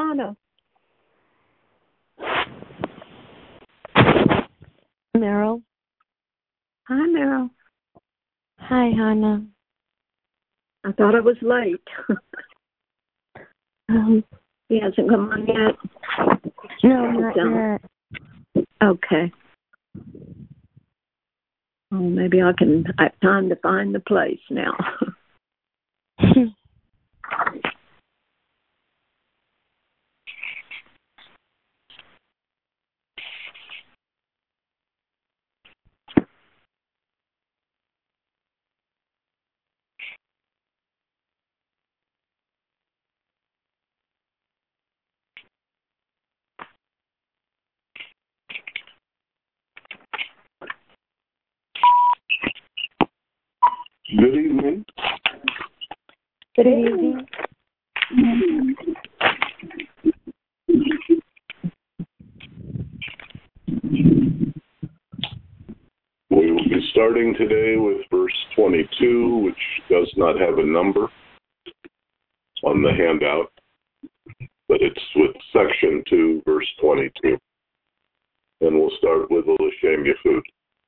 Hannah. Meryl. Hi, Meryl. Hi, Hannah. I thought I was late. He hasn't come on yet? No, not yet. Okay. Well, maybe I have time to find the place now. Good evening. Good evening. We will be starting today with verse 22, which does not have a number on the handout, but it's with section 2, verse 22. And we'll start with L'Shem Yehud.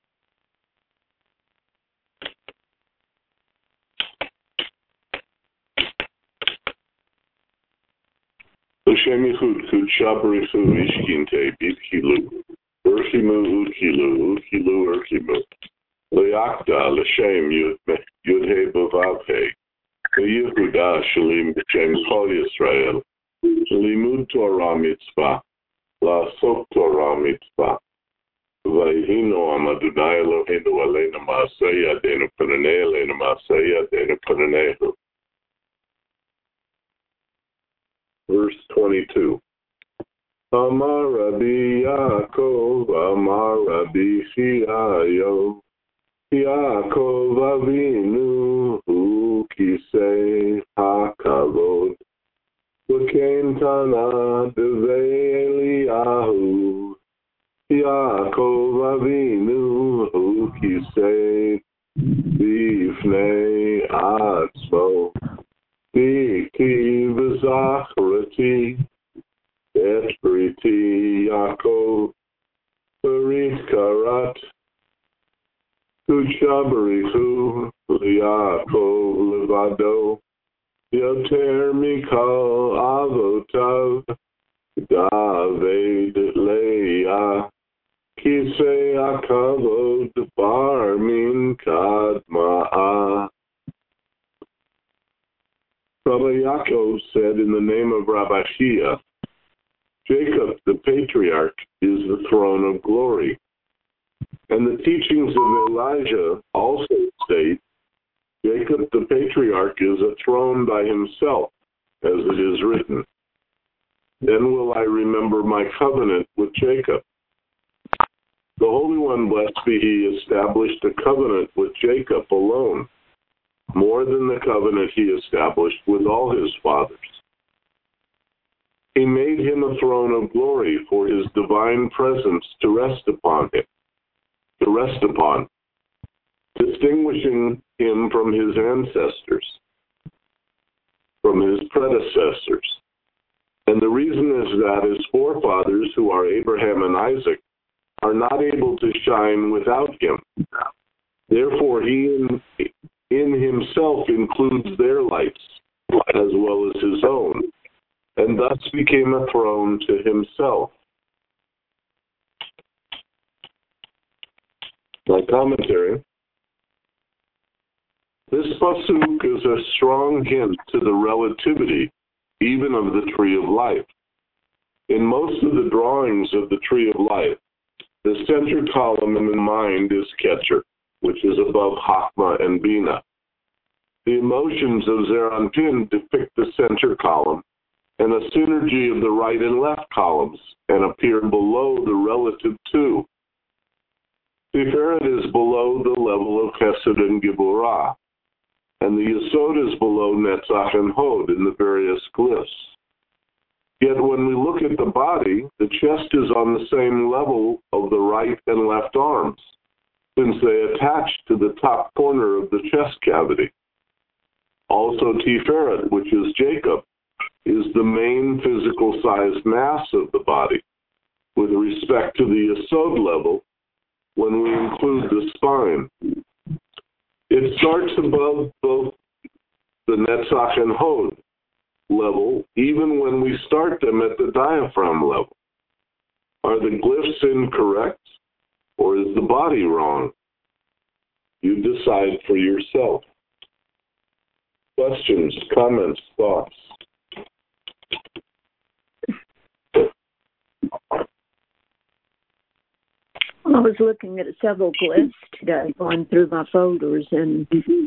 L'Shem Yehud, Kudsha Barichu, Ishkinte, Bidhilu, Urchimu, Udhilu, Udhilu, Urchimu, Leakda, L'Shem Yudhe Bavavhe, Yehuda, Shalim, B'Shem Kol Yisrael, Limud Torah Mitzvah, La'asok Torah Mitzvah, Vayhino Amadunai Eloheinu Aleinu Ma'aseh Yadeinu Pananei Aleinu Ma'aseh Yadeinu Pananehu. Verse 22. Amar Rabbi Yaakov, Amar Rabbi Chiyayo, Yaakov Avinu, Hu Kisei HaKavod, V'kein Tana Devei Eliyahu, Yaakov Avinu, Hu Kisei Bifnei Atzmo, Biki V'Zacharati, Et Briti Yaakov, Berit Karat, Kudsha Barichu, Liyaakov Levado, Yoter Mikal Avotav, Daved Leah, Kisei HaKavod Bar Min Kadma'ah. Rabbi Yaakov said in the name of Rabbi Shia, Jacob, the patriarch, is the throne of glory. And the teachings of Elijah also state, Jacob, the patriarch, is a throne by himself, as it is written. Then will I remember my covenant with Jacob. The Holy One, blessed be He, established a covenant with Jacob alone, more than the covenant He established with all His fathers. He made him a throne of glory for His divine presence to rest upon, distinguishing him from his ancestors, from his predecessors. And the reason is that His forefathers, who are Abraham and Isaac, are not able to shine without Him. Therefore, He in Himself includes their lights as well as His own, and thus became a throne to Himself. My commentary. This pasuk is a strong hint to the relativity even of the tree of life. In most of the drawings of the tree of life, the center column in the mind is Ketcher, which is above Chachma and Bina. The emotions of Zeranpin depict the center column and a synergy of the right and left columns and appear below the relative two. Tiferet is below the level of Chesed and Giborah, and the Yesod is below Netzach and Hod in the various glyphs. Yet when we look at the body, the chest is on the same level of the right and left arms, since they attach to the top corner of the chest cavity. Also Tiferet, which is Jacob, is the main physical size mass of the body with respect to the yesod level when we include the spine. It starts above both the Netzach and Hod level, even when we start them at the diaphragm level. Are the glyphs incorrect, or is the body wrong? You decide for yourself. Questions, comments, thoughts? I was looking at several glyphs today, going through my folders, and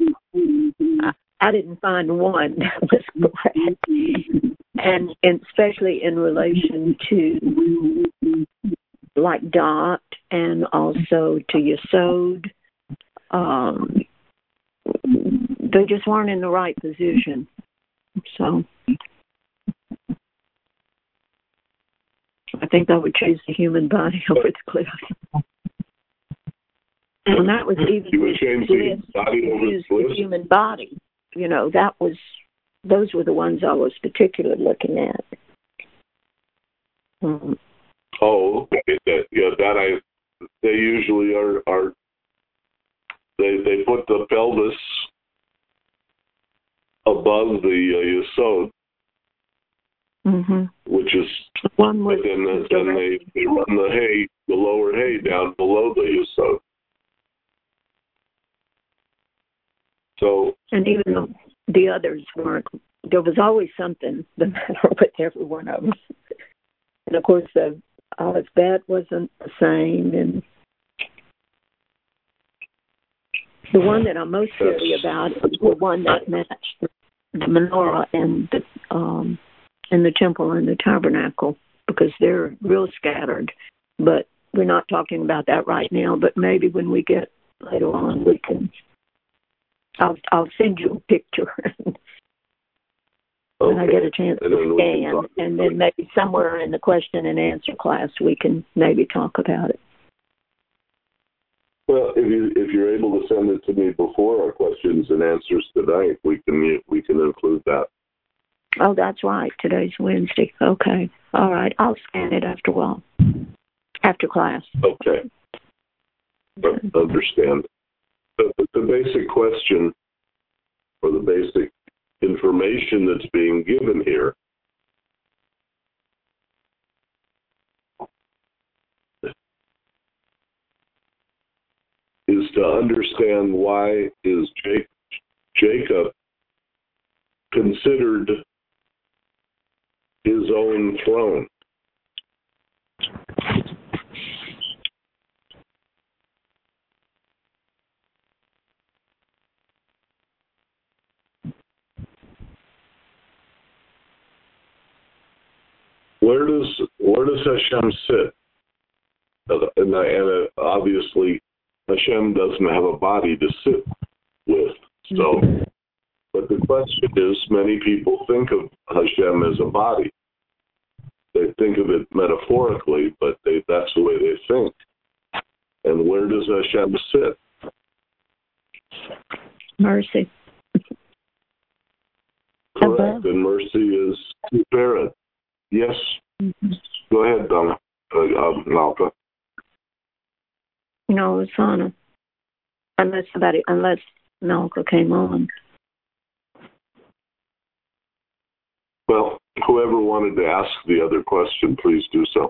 I didn't find one that was correct. And especially in relation to like dot and also to yesod. They just weren't in the right position. So I think I would choose the human body over the glyphs. And that was even you would change the body over the human body. You know, those were the ones I was particularly looking at. Oh, okay. They usually are. They put the pelvis above the yesod, which is one was. Then they run the lower hay down below the yesod. So, and even the others weren't. There was always something the matter with every one of them. And of course, the Aleph Bet wasn't the same. And the one that I'm most silly about is the one that matched the menorah and the temple and the tabernacle, because they're real scattered. But we're not talking about that right now. But maybe when we get later on, we can. I'll send you a picture when I get a chance to scan, and then maybe somewhere in the question and answer class we can maybe talk about it. Well, if you're able to send it to me before our questions and answers tonight, we can include that. Oh, that's right. Today's Wednesday. Okay. All right. I'll scan it after class. Okay. Understand. The basic question, or the basic information that's being given here, is to understand why is Jacob considered his own throne. Where does Hashem sit? And obviously, Hashem doesn't have a body to sit with. So, but the question is, many people think of Hashem as a body. They think of it metaphorically, but that's the way they think. And where does Hashem sit? Mercy. Correct. And mercy is Tiferet. Yes. Go ahead, Donna. Malka. No, it's Hannah. Unless Malka came on. Well, whoever wanted to ask the other question, please do so.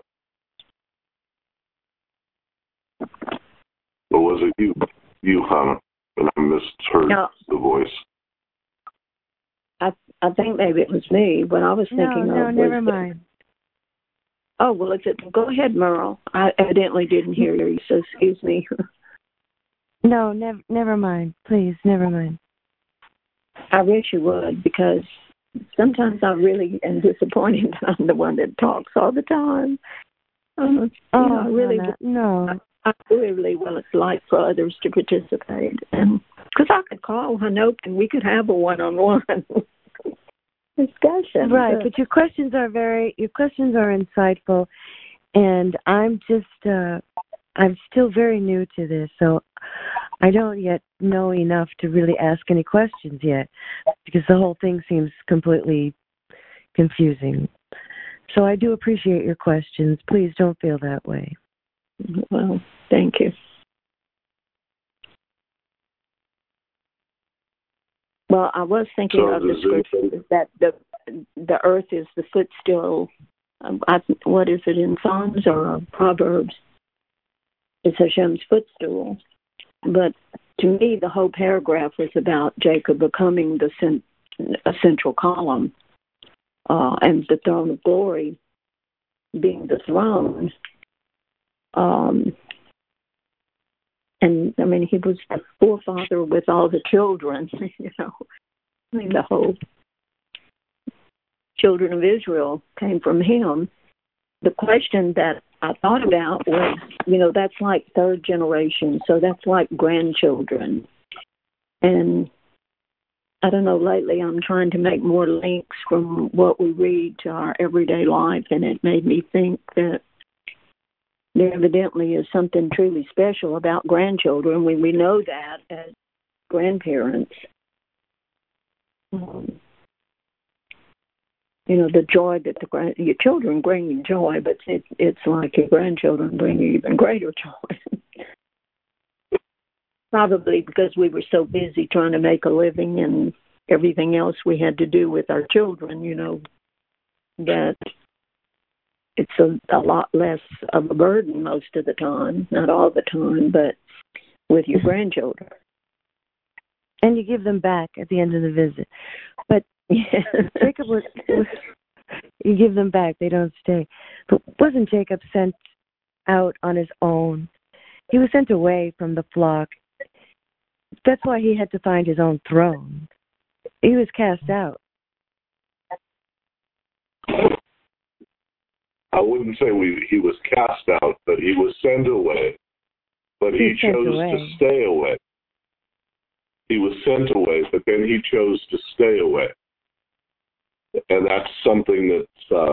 Or was it you, Hannah? And I misheard the voice. I think maybe it was me. What I was thinking No, never mind. Oh, well, go ahead, Merle. I evidently didn't hear you, so excuse me. No, never mind. Please, never mind. I wish you would, because sometimes I really am disappointed that I'm the one that talks all the time. I really would like for others to participate, and because I could call Hanope and we could have a one-on-one discussion. Right, but your questions are insightful, and I'm still very new to this, so I don't yet know enough to really ask any questions yet, because the whole thing seems completely, confusing. So I do appreciate your questions. Please don't feel that way. Well, thank you. Well, I was thinking of the scripture that the earth is the footstool. What is it in Psalms or Proverbs? It's Hashem's footstool. But to me, the whole paragraph was about Jacob becoming a central column, and the throne of glory being the throne. And I mean, he was the forefather with all the children, you know. I mean, the whole children of Israel came from him. The question that I thought about was, you know, that's like third generation, so that's like grandchildren. And I don't know, lately I'm trying to make more links from what we read to our everyday life, and it made me think that there evidently is something truly special about grandchildren. We know that as grandparents. You know, the joy that your children bring you joy, but it's like your grandchildren bring you even greater joy. Probably because we were so busy trying to make a living and everything else we had to do with our children, you know, that it's a lot less of a burden most of the time, not all the time, but with your grandchildren. And you give them back at the end of the visit. But Jacob was you give them back, they don't stay. But wasn't Jacob sent out on his own? He was sent away from the flock. That's why he had to find his own throne. He was cast out. I wouldn't say he was cast out, but he was sent away. But he chose to stay away. He was sent away, but then he chose to stay away. And that's something that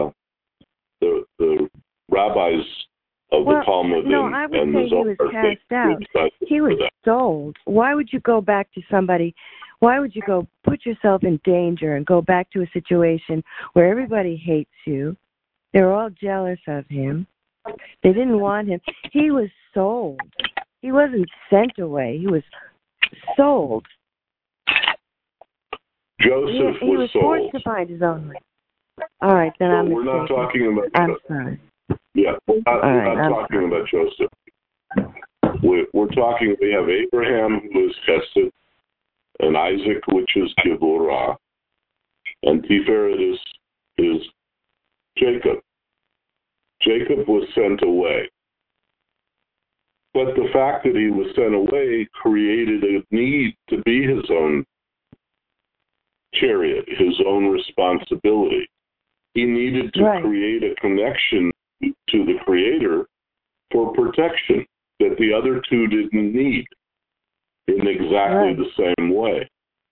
the rabbis of the Talmud I would say he was cast out. He was sold. Why would you go back to somebody? Why would you go put yourself in danger and go back to a situation where everybody hates you? They're all jealous of him. They didn't want him. He was sold. He wasn't sent away. He was sold. Joseph he was sold. Forced to find his own way. All right, then I'm We're not talking about. I'm sorry. Yeah, we're not talking about Joseph. We're talking. We have Abraham, who is Chesed, and Isaac, which is Givorah, and Tiferet is Jacob. Jacob was sent away. But the fact that he was sent away created a need to be his own chariot, his own responsibility. He needed to create a connection to the Creator for protection that the other two didn't need in exactly the same way.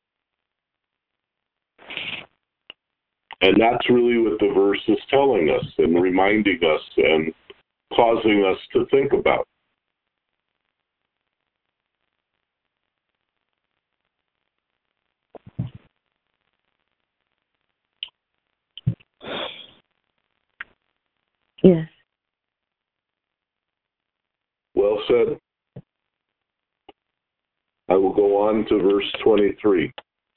And that's really what the verse is telling us and reminding us and causing us to think about. Yes. Well said. I will go on to verse 23.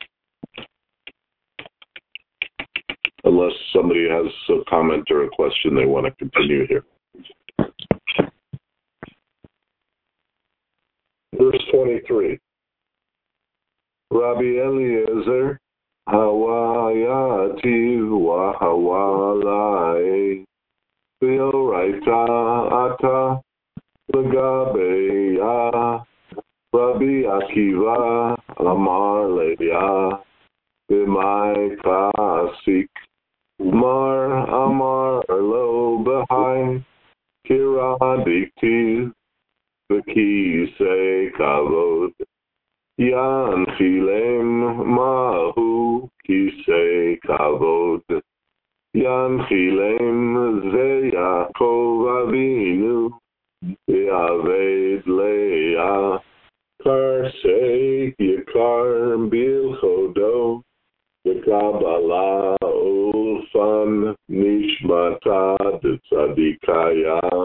Unless somebody has a comment or a question they want to continue here. Verse 23. Rabbi Eliezer, Hawayati wa Hawalai, V'oraita ata l'gabeya, Rabbi Akiva amar leya, V'mai kasik, Mar amar lo behai, Kiradikti, V'kisei kavod, Yan chilem mahu kisei kavod. Yan chilem ze Yaakov Avinu ve'aved Leah karsei yikar bilchodo v'kabbalah ulfa Le'ilwan Nishmata Tzadikaya.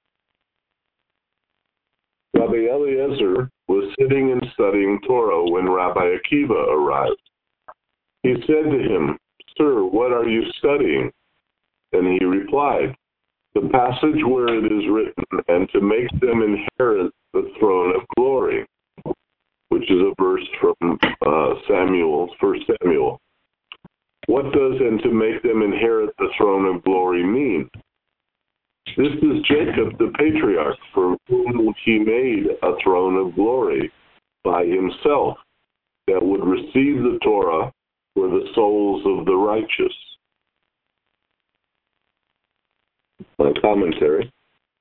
Rabbi Eliezer was sitting and studying Torah when Rabbi Akiva arrived. He said to him, "Sir, what are you studying?" And he replied, "The passage where it is written, and to make them inherit the throne of glory," which is a verse from 1 Samuel. What does "and to make them inherit the throne of glory" mean? This is Jacob, the patriarch, for whom he made a throne of glory by himself that would receive the Torah for the souls of the righteous. My commentary.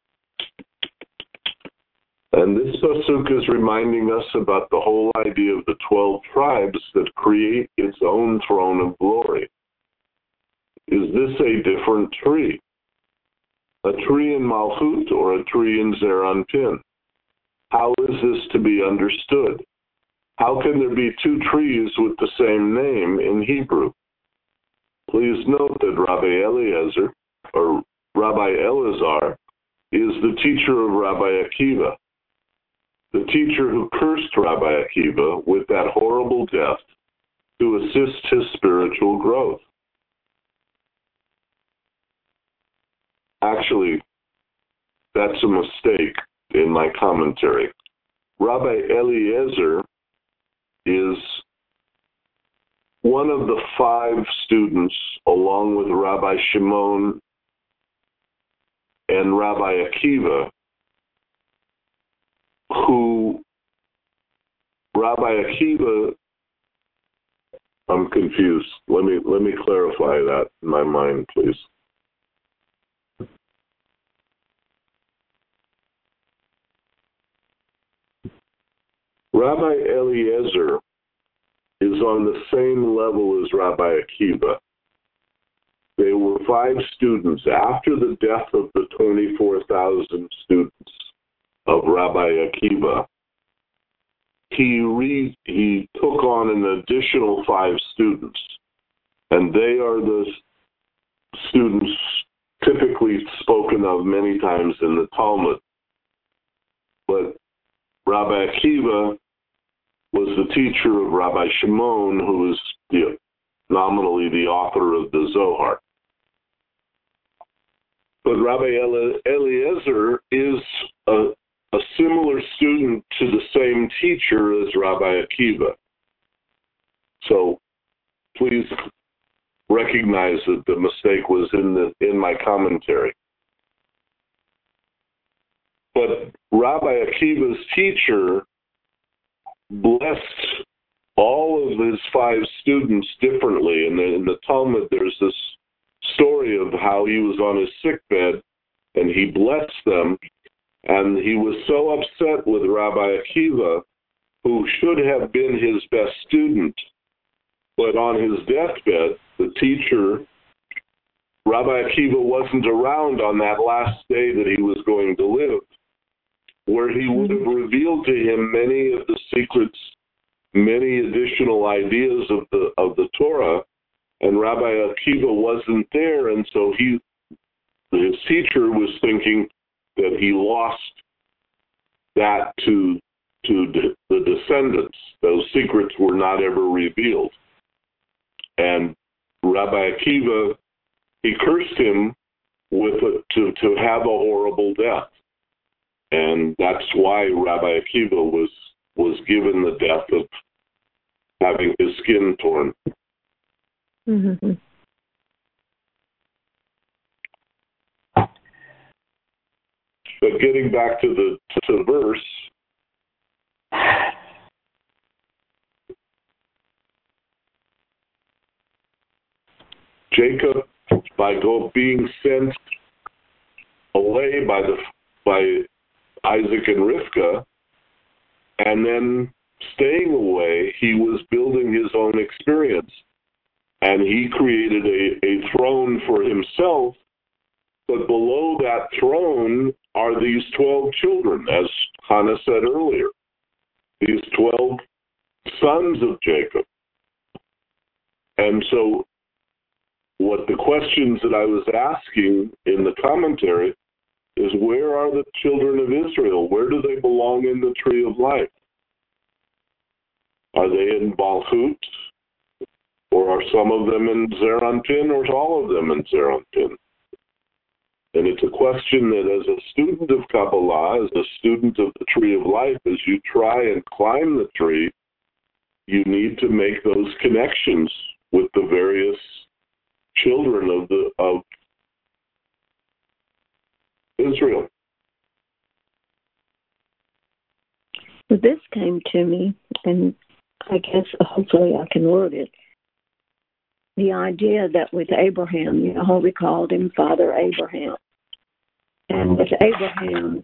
And this pasuk is reminding us about the whole idea of the 12 tribes that create its own throne of glory. Is this a different tree? A tree in Malchut or a tree in Zeir Anpin? How is this to be understood? How can there be two trees with the same name in Hebrew? Please note that Rabbi Elazar is the teacher of Rabbi Akiva, the teacher who cursed Rabbi Akiva with that horrible death to assist his spiritual growth. Actually, that's a mistake in my commentary. Rabbi Eliezer is one of the 5 students, along with Rabbi Shimon and Rabbi Akiva, who Rabbi Akiva, I'm confused. Let me clarify that in my mind, please. Rabbi Eliezer is on the same level as Rabbi Akiva. They were 5 students. After the death of the 24,000 students of Rabbi Akiva, he took on an additional 5 students, and they are the students typically spoken of many times in the Talmud. But Rabbi Akiva was the teacher of Rabbi Shimon, who is nominally the author of the Zohar. But Rabbi Eliezer is a similar student to the same teacher as Rabbi Akiva. So please recognize that the mistake was in my commentary. But Rabbi Akiva's teacher blessed all of his 5 students differently. And in the Talmud, there's this story of how he was on his sickbed and he blessed them. And he was so upset with Rabbi Akiva, who should have been his best student. But on his deathbed, the teacher, Rabbi Akiva, wasn't around on that last day that he was going to live, where he would have revealed to him many of the secrets, many additional ideas of the Torah, and Rabbi Akiva wasn't there, and so his teacher was thinking that he lost that to the descendants. Those secrets were not ever revealed. And Rabbi Akiva, he cursed him to have a horrible death. And that's why Rabbi Akiva was given the death of having his skin torn. Mm-hmm. But getting back to the verse, Jacob, by being sent away by Isaac and Rivka, and then staying away, he was building his own experience. And he created a throne for himself, but below that throne are these 12 children, as Hannah said earlier, these 12 sons of Jacob. And so what the questions that I was asking in the commentary is, where are the children of Israel? Where do they belong in the tree of life? Are they in Malchut? Or are some of them in Zeir Anpin, or all of them in Zeir Anpin? And it's a question that as a student of Kabbalah, as a student of the tree of life, as you try and climb the tree, you need to make those connections with the various children of Israel. This came to me, and I guess hopefully I can word it. The idea that with Abraham, you know how we called him Father Abraham. And with Abraham,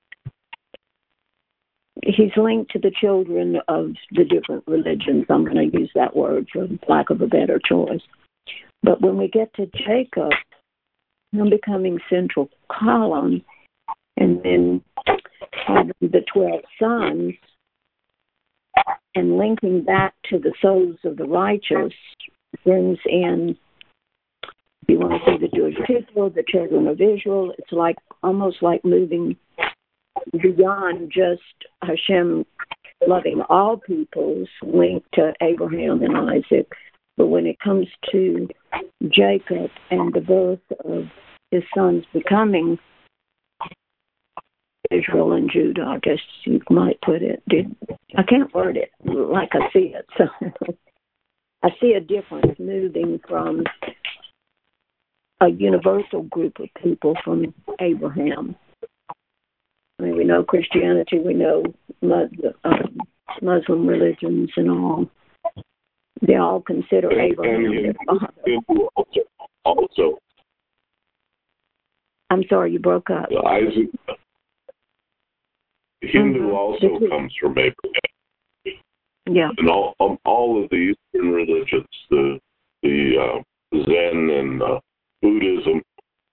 he's linked to the children of the different religions. I'm going to use that word for lack of a better choice. But when we get to Jacob, him becoming central column, and then having the 12 sons, and linking that to the souls of the righteous, brings in, if you want to say the Jewish people, the children of Israel. It's like almost like moving beyond just Hashem loving all peoples linked to Abraham and Isaac. But when it comes to Jacob and the birth of his sons becoming Israel and Judah, I guess you might put it. I can't word it like I see it. So I see a difference moving from a universal group of people from Abraham. I mean, we know Christianity, we know Muslim religions and all. They all consider Abraham their father. Also. I'm sorry, you broke up. Isaac. Hindu also comes from Abraham. Yeah. And all of the Eastern religions, the Zen and Buddhism,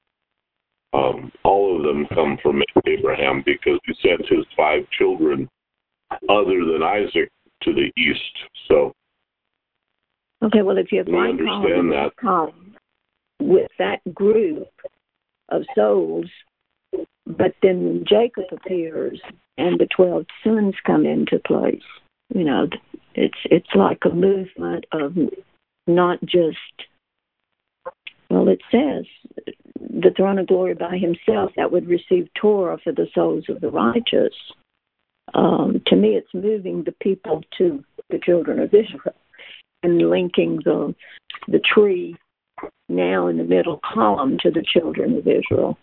all of them come from Abraham because he sent his 5 children, other than Isaac, to the east. So, okay, well, if you have one column with that group of souls, but then when Jacob appears and the 12 sons come into place, you know, it's like a movement of not just, well, it says the throne of glory by himself that would receive Torah for the souls of the righteous. To me, it's moving the people to the children of Israel and linking the tree now in the middle column to the children of Israel.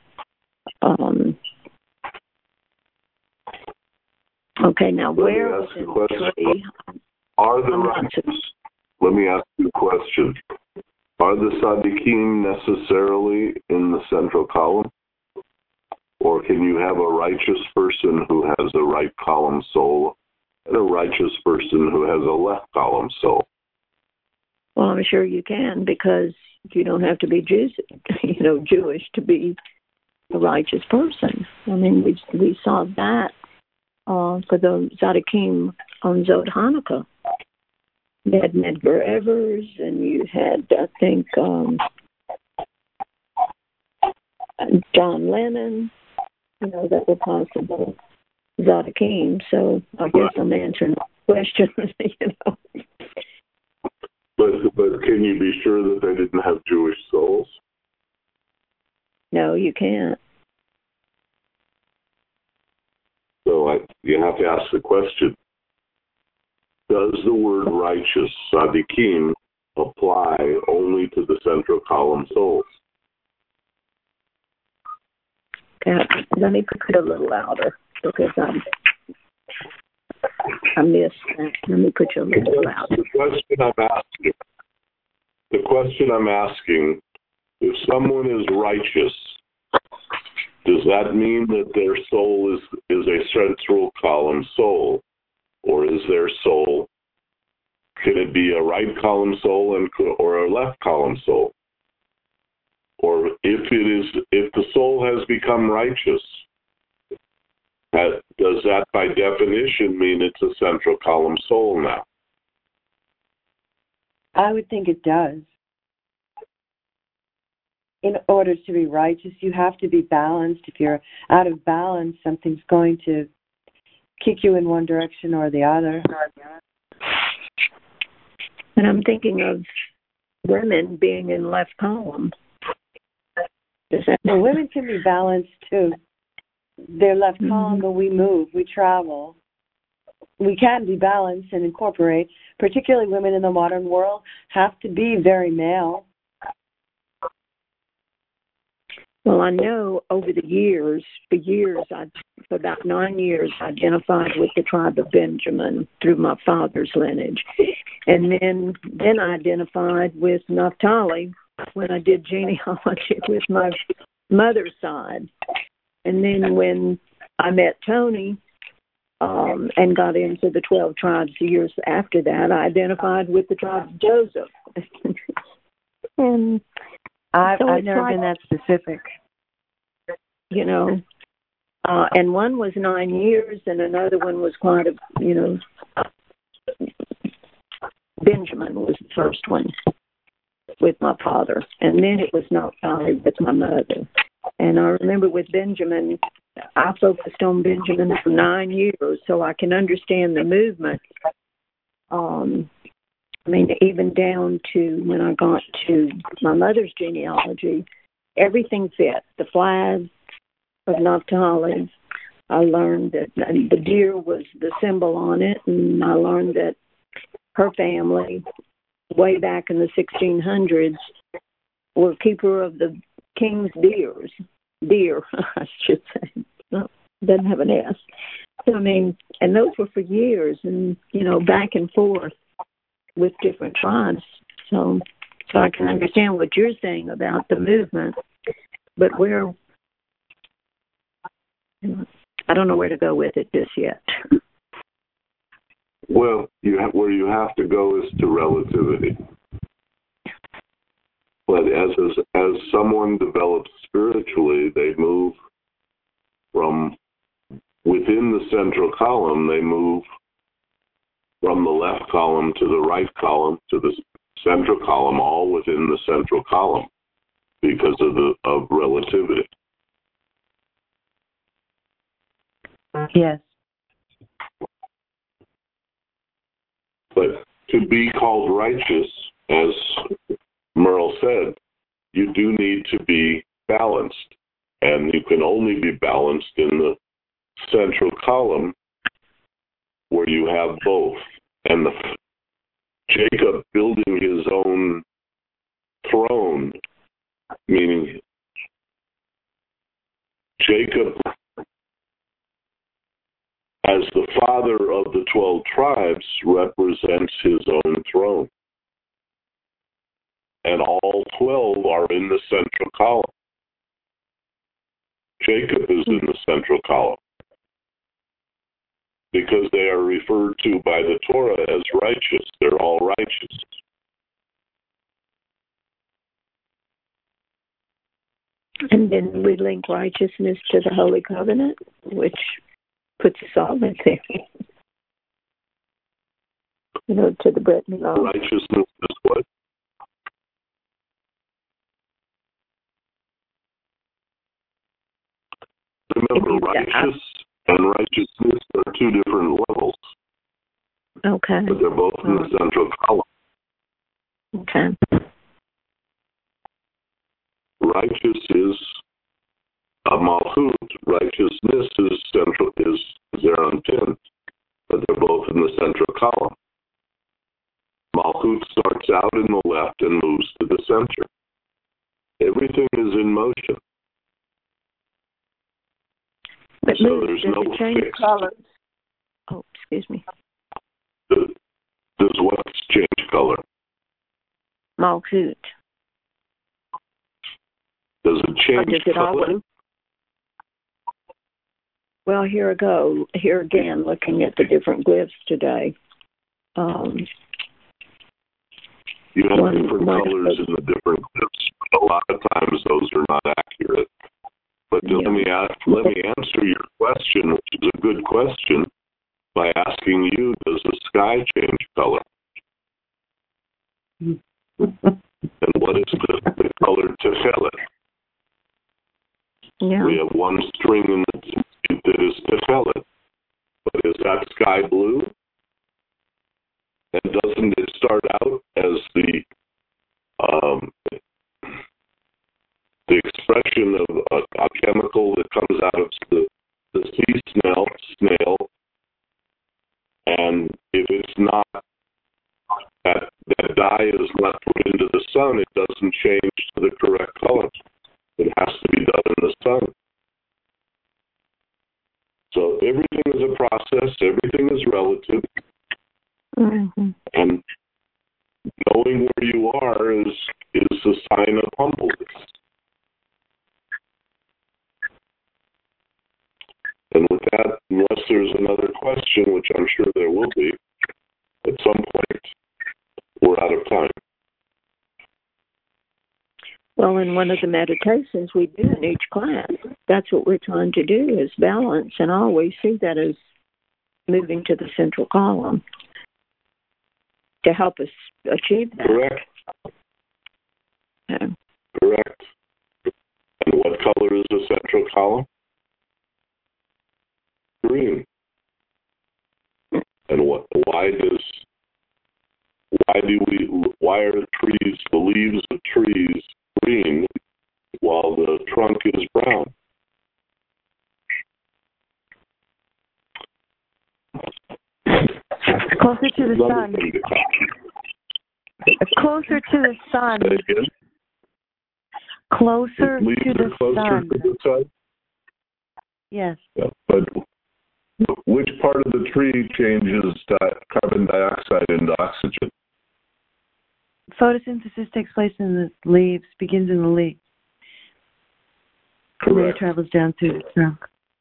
Okay, now where is the tree? Are the righteous? Let me ask you a question. Are the Tzaddikim necessarily in the central column? Or can you have a righteous person who has a right column soul and a righteous person who has a left column soul? Well, I'm sure you can, because you don't have to be Jewish to be a righteous person. I mean, we saw that for the Tzaddikim on Zod Hanukkah. You had Medgar Evers, and you had, I think, John Lennon, that were possible Tzaddikim. So I guess I'm answering the question, But can you be sure that they didn't have Jewish souls? No, you can't. So you have to ask the question, does the word righteous, tzaddikim, apply only to the central column souls? Okay, let me put it a little louder, because I missed that. Let me put you a little louder. The question I'm asking, if someone is righteous, does that mean that their soul is a central column soul? Or is their soul, can it be a right column soul or a left column soul? Or if the soul has become righteous, does that by definition mean it's a central column soul now? I would think it does. in order to be righteous, you have to be balanced. If you're out of balance, something's going to kick you in one direction or the other. And I'm thinking of women being in left column. Well, women can be balanced too. They're left column, but we move, we travel. We can be balanced and incorporate. Particularly women in the modern world have to be very male. Well, I know over the years, for about 9 years, I identified with the tribe of Benjamin through my father's lineage. And then I identified with Naphtali when I did genealogy with my mother's side. And then when I met Tony and got into the 12 tribes years after that, I identified with the tribe of Joseph. And I've never been that specific. You know, and one was 9 years and another one was quite Benjamin was the first one with my father. And then it was Naphtali with my mother. And I remember with Benjamin, I focused on Benjamin for 9 years so I can understand the movement. Even down to when I got to my mother's genealogy, everything fit. The flag of Naphtali, I learned that the deer was the symbol on it, and I learned that her family, way back in the 1600s, were keeper of the king's deer, I should say. No, doesn't have an S. So, and those were for years, and, back and forth with different tribes. So I can understand what you're saying about the movement, but I don't know where to go with it just yet. Well, where you have to go is to relativity. But as someone develops spiritually, they move from within the central column. They move from the left column to the right column to the central column, all within the central column because of relativity. Yes. But to be called righteous, as Merle said, you do need to be balanced. And you can only be balanced in the central column where you have both. And Jacob building his own throne, meaning Jacob, as the father of the 12 tribes, represents his own throne. And all 12 are in the central column. Jacob is in the central column because they are referred to by the Torah as righteous. They're all righteous. And then we link righteousness to the Holy Covenant, which puts us all in there. To the Brethren law. Righteousness is what? Remember, righteous and righteousness are two different levels. Okay. But they're both in the central column. Okay. Righteous is a malchut. Righteousness is zeranpin. But they're both in the central column. Malchut starts out in the left and moves to the center. Everything is in motion. But so there's no change fixed. colors. Oh, excuse me. Does what change color? Malchut. Does it change does it color? Always? Well, here I go. Here again, looking at the different glyphs today. You have different colors in the different glyphs. A lot of times those are not accurate. But let me answer your question, which is a good question, by asking you, does the sky change color? And what is the color Tefillah? Yeah. We have one string in the suite that is Tefillah. But is that sky blue? And doesn't it start out as the expression of a chemical that comes out of the sea snail, and if it's not, that dye is not put into the sun, it doesn't change to the correct color. It has to be done in the sun. So everything is a process, everything is relative, and knowing where you are is a sign of humbleness. And with that, unless there's another question, which I'm sure there will be, at some point, we're out of time. Well, in one of the meditations we do in each class, that's what we're trying to do, is balance, and I always see that as moving to the central column to help us achieve that. Correct. Yeah. Correct. And what color is the central column? Green. And why are the leaves of trees green while the trunk is brown? Closer to the sun. Closer to the sun. Closer to the sun. Yes. Yeah, but which part of the tree changes carbon dioxide into oxygen? Photosynthesis takes place in the leaves, begins in the leaves. Correct. And then it travels down through the trunk.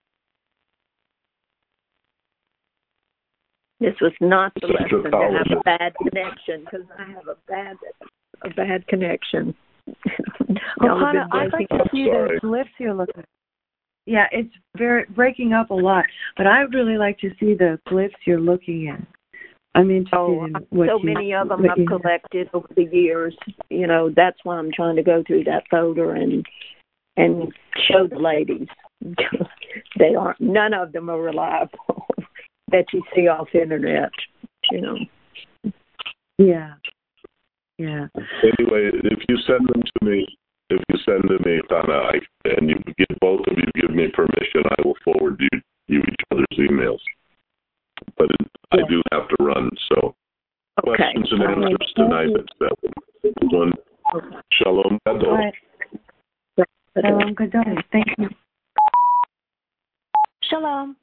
This was not the lesson to have a bad connection, because I have a bad connection. Well, Hannah, I'd like to see the glyphs you're looking at. Yeah, it's breaking up a lot, but I'd really like to see the glyphs you're looking at. I'm interested in what so many of them I've collected over the years. You know, that's why I'm trying to go through that folder and show the ladies. They aren't. None of them are reliable that you see off the internet. You know. Yeah. Yeah. Anyway, if you send them to me, Donna, and you give both of you give me permission, I will forward you each other's emails. But I do have to run, so questions and answers tonight at 7. Shalom Gadol. Right. Shalom Gadol. Thank you. Shalom.